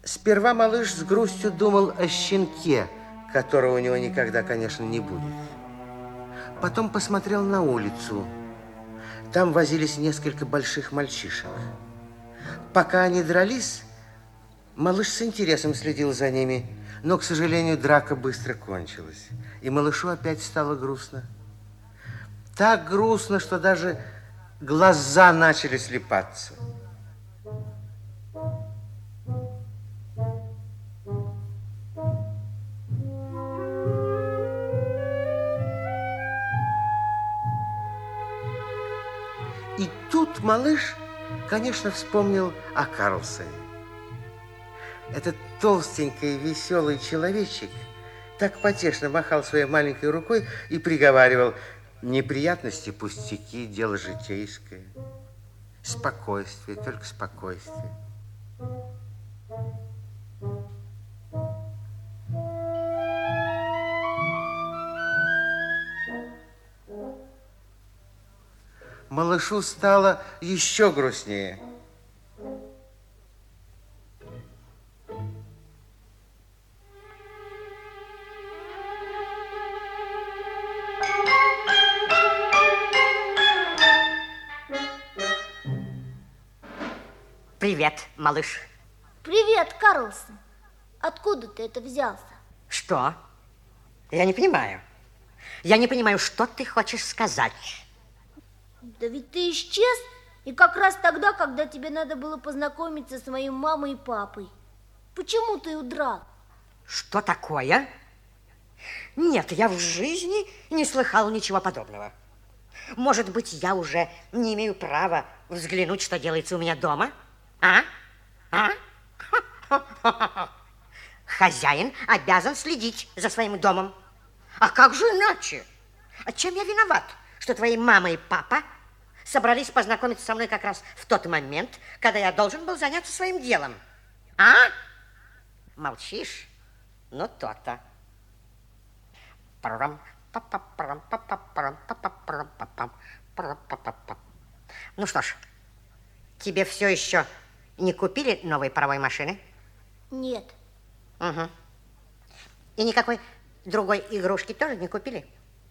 Сперва малыш с грустью думал о щенке, которого у него никогда, конечно, не будет. Потом посмотрел на улицу. Там возились несколько больших мальчишек. Пока они дрались, малыш с интересом следил за ними, но, к сожалению, драка быстро кончилась, и малышу опять стало грустно. Так грустно, что даже глаза начали слепаться. И тут малыш, конечно, вспомнил о Карлсоне. Этот толстенький, веселый человечек так потешно махал своей маленькой рукой и приговаривал: неприятности, пустяки, дело житейское. Спокойствие, только спокойствие. Малышу стало еще грустнее. Привет, малыш. Привет, Карлсон. Откуда ты это взялся? Что? Я не понимаю. Я не понимаю, что ты хочешь сказать. Да ведь ты исчез, и как раз тогда, когда тебе надо было познакомиться с моей мамой и папой. Почему ты удрал? Что такое? Нет, я в жизни не слыхал ничего подобного. Может быть, я уже не имею права взглянуть, что делается у меня дома? А? Хозяин обязан следить за своим домом. А как же иначе? А чем я виноват, что твои мама и папа собрались познакомиться со мной как раз в тот момент, когда я должен был заняться своим делом? А? Молчишь? Ну, то-то. Ну что ж, тебе все еще не купили новой паровой машины? Нет. Угу. И никакой другой игрушки тоже не купили?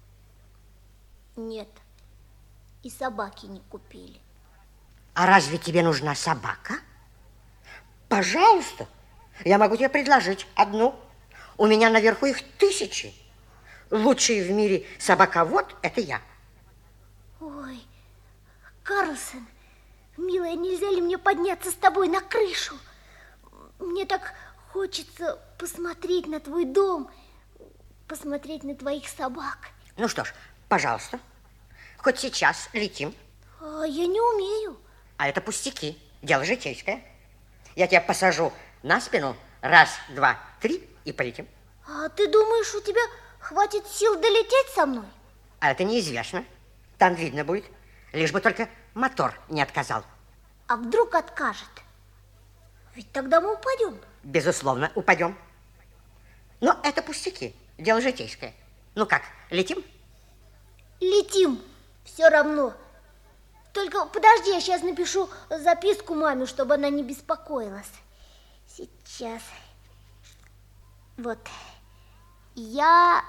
Нет. И собаки не купили. А разве тебе нужна собака? Пожалуйста, я могу тебе предложить одну. У меня наверху их 1000. Лучший в мире собаковод – это я. Ой, Карлсон, милая, нельзя ли мне подняться с тобой на крышу? Мне так хочется посмотреть на твой дом, посмотреть на твоих собак. Ну что ж, пожалуйста, хоть сейчас летим. А я не умею. А это пустяки, дело житейское. Я тебя посажу на спину, 1, 2, 3 и полетим. А ты думаешь, у тебя хватит сил долететь со мной? А это неизвестно. Там видно будет, лишь бы только мотор не отказал. А вдруг откажет? Ведь тогда мы упадем. Безусловно, упадем. Но это пустяки, дело житейское. Ну как, летим? Летим, все равно. Только подожди, я сейчас напишу записку маме, чтобы она не беспокоилась. Сейчас. Вот. Я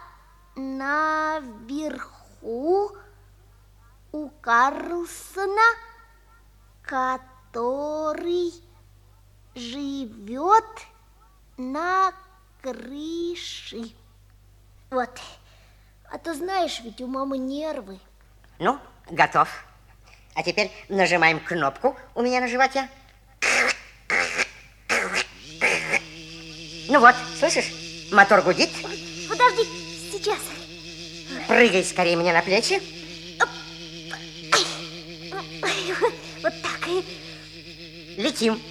наверху у Карлсона, который живет на крыше. Вот. А то знаешь, ведь у мамы нервы. Ну, готов. А теперь нажимаем кнопку у меня на животе. Ну вот, слышишь? Мотор гудит. Подожди, сейчас. Прыгай скорее мне на плечи. Вот так. Летим.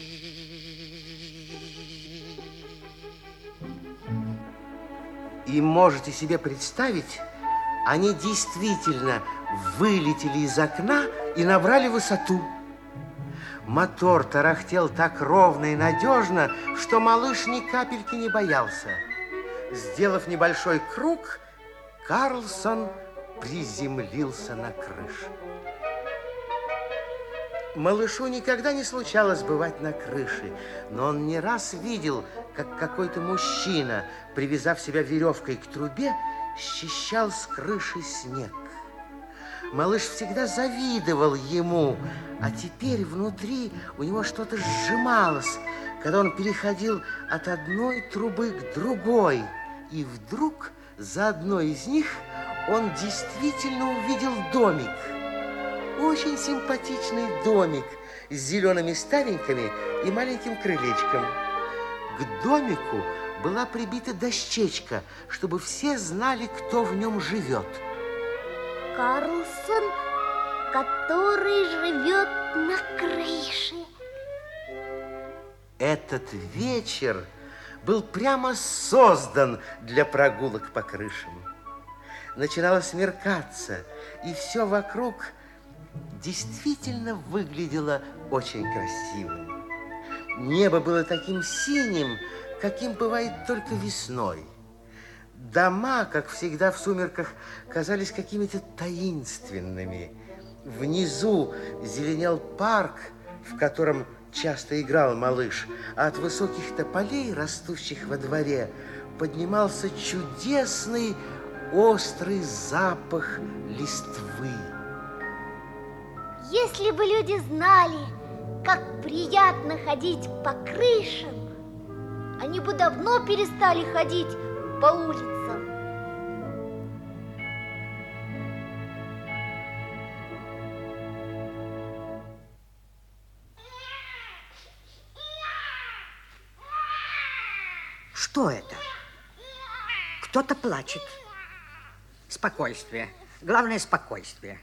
И можете себе представить, они действительно вылетели из окна и набрали высоту. Мотор тарахтел так ровно и надежно, что малыш ни капельки не боялся. Сделав небольшой круг, Карлсон приземлился на крышу. Малышу никогда не случалось бывать на крыше, но он не раз видел, как какой-то мужчина, привязав себя веревкой к трубе, счищал с крыши снег. Малыш всегда завидовал ему, а теперь внутри у него что-то сжималось, когда он переходил от одной трубы к другой. И вдруг за одной из них он действительно увидел домик. Очень симпатичный домик с зелеными ставеньками и маленьким крылечком. К домику была прибита дощечка, чтобы все знали, кто в нем живет. Карлсон, который живет на крыше. Этот вечер был прямо создан для прогулок по крышам. Начинало смеркаться, и все вокруг действительно выглядело очень красивым. Небо было таким синим, каким бывает только весной. Дома, как всегда в сумерках, казались какими-то таинственными. Внизу зеленел парк, в котором часто играл малыш, а от высоких тополей, растущих во дворе, поднимался чудесный острый запах листвы. Если бы люди знали, как приятно ходить по крышам, они бы давно перестали ходить по улицам. Что это? Кто-то плачет. Спокойствие. Главное, спокойствие.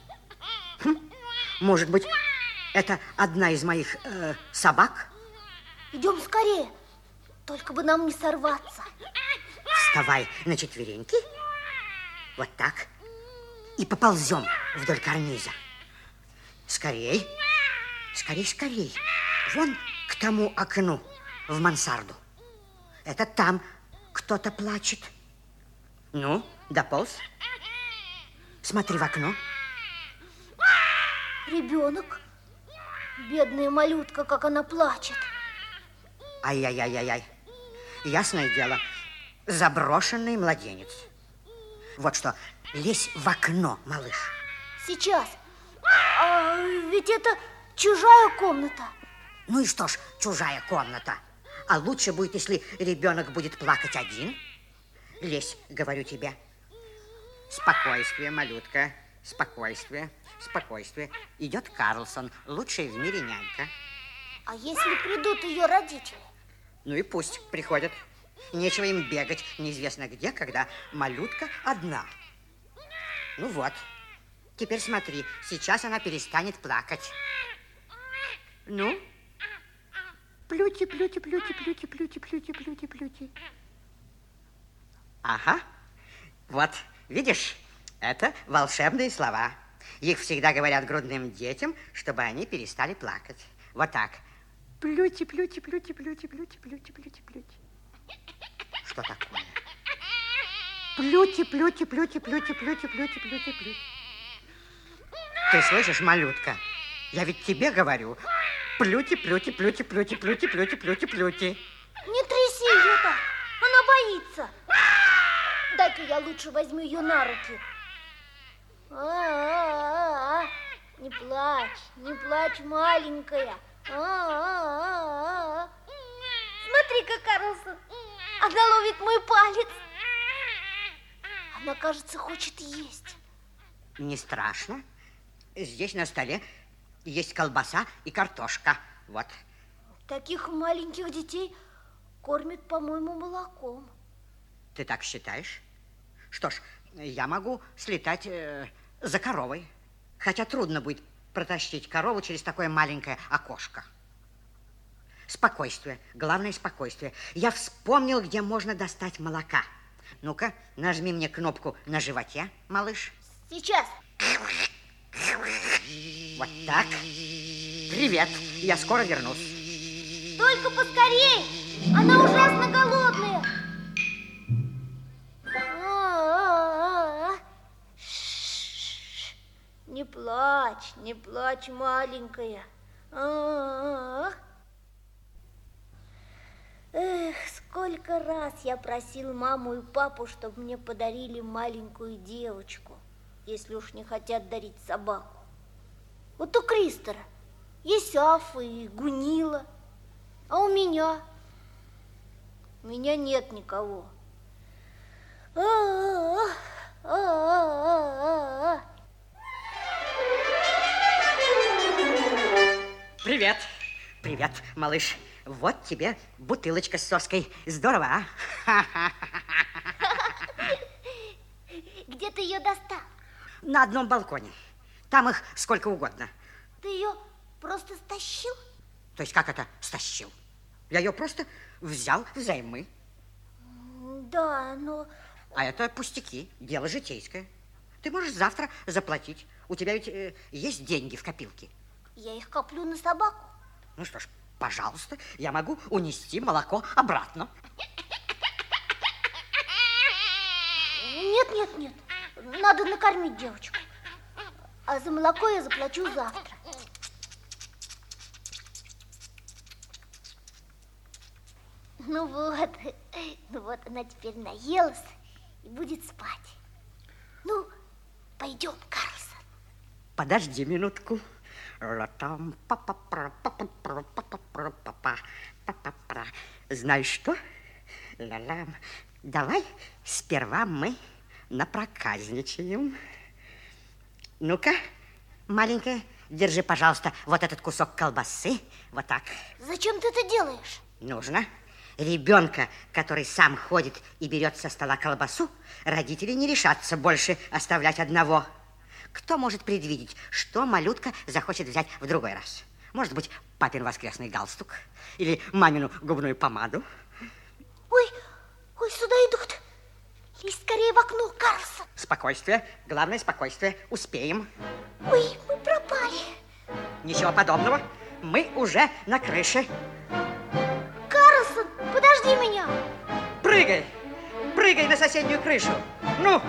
Может быть, это одна из моих собак? Идем скорее, только бы нам не сорваться. Вставай на четвереньки. Вот так. И поползем вдоль карниза. Скорей. Скорей, скорей. Вон к тому окну в мансарду. Это там кто-то плачет. Ну, дополз. Смотри в окно. Ребенок. Бедная малютка, как она плачет. Ай-яй-яй-яй-яй. Ясное дело, заброшенный младенец. Вот что, лезь в окно, малыш. Сейчас. Ведь это чужая комната. Ну и что ж, чужая комната. А лучше будет, если ребенок будет плакать один. Лезь, говорю тебе. Спокойствие, малютка. Спокойствие, спокойствие. Идет Карлсон, лучшая в мире нянька. А если придут ее родители? Ну и пусть приходят. Нечего им бегать неизвестно где, когда малютка одна. Ну вот. Теперь смотри, сейчас она перестанет плакать. Ну? Плюти, плюти, плюти, плюти, плюти, плюти, плюти, плюти. Ага. Вот, видишь, это волшебные слова. Их всегда говорят грудным детям, чтобы они перестали плакать. Вот так. Плюти, плюти, плюти, плюти, плюти, плюти, плюти, плюти. Что такое? Плюти, плюти, плюти, плюти, плюти, плюти, плюти, плюти. Ты слышишь, малютка? Я ведь тебе говорю. Плюти, плюти, плюти, плюти, плюти, плюти, плюти, плюти. Не тряси ее так, она боится. Дай-ка я лучше возьму ее на руки. Не плачь, не плачь, маленькая. Смотри-ка, Карлсон, она ловит мой палец. Она, кажется, хочет есть. Не страшно. Здесь на столе есть колбаса и картошка. Вот. Таких маленьких детей кормят, по-моему, молоком. Ты так считаешь? Что ж, я могу слетать за коровой. Хотя трудно будет протащить корову через такое маленькое окошко. Спокойствие. Главное спокойствие. Я вспомнил, где можно достать молока. Ну-ка, нажми мне кнопку на животе, малыш. Сейчас. Вот так. Привет. Я скоро вернусь. Только поскорей. Она ужасно голодная. Не плачь, маленькая. А-а-а. Эх, сколько раз я просил маму и папу, чтобы мне подарили маленькую девочку, если уж не хотят дарить собаку. Вот у Кристера есть Афа и Гунила, а у меня нет никого. А-а-а, а-а-а-а-а. Привет, привет, малыш. Вот тебе бутылочка с соской. Здорово, а? Где ты ее достал? На одном балконе. Там их сколько угодно. Ты ее просто стащил? То есть как это стащил? Я ее просто взял взаймы. Да, но... А это пустяки, дело житейское. Ты можешь завтра заплатить. У тебя ведь есть деньги в копилке. Я их коплю на собаку. Ну что ж, пожалуйста, я могу унести молоко обратно. Нет. Надо накормить девочку. А за молоко я заплачу завтра. Ну вот она теперь наелась и будет спать. Ну, пойдем, Карлсон. Подожди минутку. Знаешь что? Давай сперва мы напроказничаем. Ну-ка, маленькая, держи, пожалуйста, вот этот кусок колбасы. Вот так. Зачем ты это делаешь? Нужно. Ребенка, который сам ходит и берет со стола колбасу, родители не решатся больше оставлять одного. Кто может предвидеть, что малютка захочет взять в другой раз? Может быть, папин воскресный галстук или мамину губную помаду? Ой, сюда идут. Лезь скорее в окно, Карлсон. Спокойствие, главное спокойствие. Успеем. Ой, мы пропали. Ничего подобного. Мы уже на крыше. Карлсон, подожди меня. Прыгай! Прыгай на соседнюю крышу. Ну!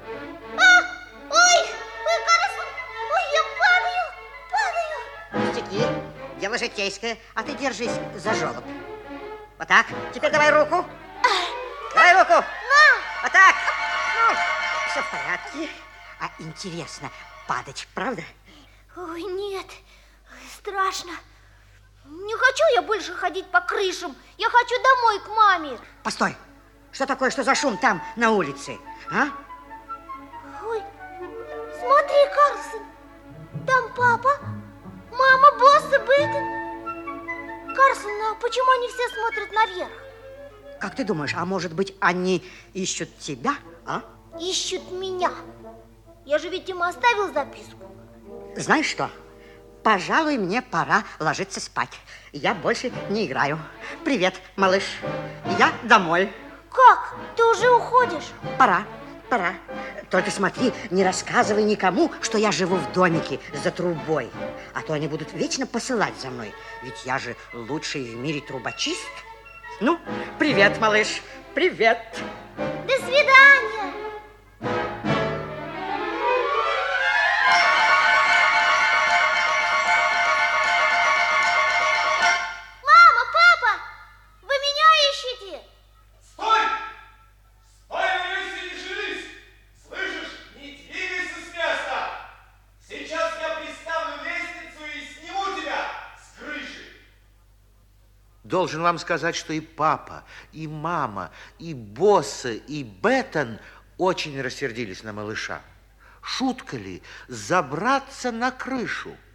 Ой, Карлсон, я падаю. Пустяки, дело житейское, а ты держись за жёлоб. Вот так. Теперь давай руку. Давай руку. На. Вот так. Ну, все в порядке. А интересно, падать, правда? Ой, нет, страшно. Не хочу я больше ходить по крышам. Я хочу домой к маме. Постой. Что такое, что за шум там, на улице? А? Ой, смотри, Карлсон. Там папа, мама, босс и Бейтон. Карлсон, а почему они все смотрят наверх? Как ты думаешь, а может быть, они ищут тебя, а? Ищут меня. Я же ведь им оставил записку. Знаешь что? Пожалуй, мне пора ложиться спать. Я больше не играю. Привет, малыш. Я домой. Как? Ты уже уходишь? Пора. Только смотри, не рассказывай никому, что я живу в домике за трубой. А то они будут вечно посылать за мной. Ведь я же лучший в мире трубочист. Ну, привет, малыш. Привет. До свидания. Мама, папа, вы меня ищете? Стой! Стой, Марюся, не шевелись! Слышишь, не двигайся с места! Сейчас я приставлю лестницу и сниму тебя с крыши! Должен вам сказать, что и папа, и мама, и босс, и Беттон очень рассердились на малыша. Шутка ли забраться на крышу?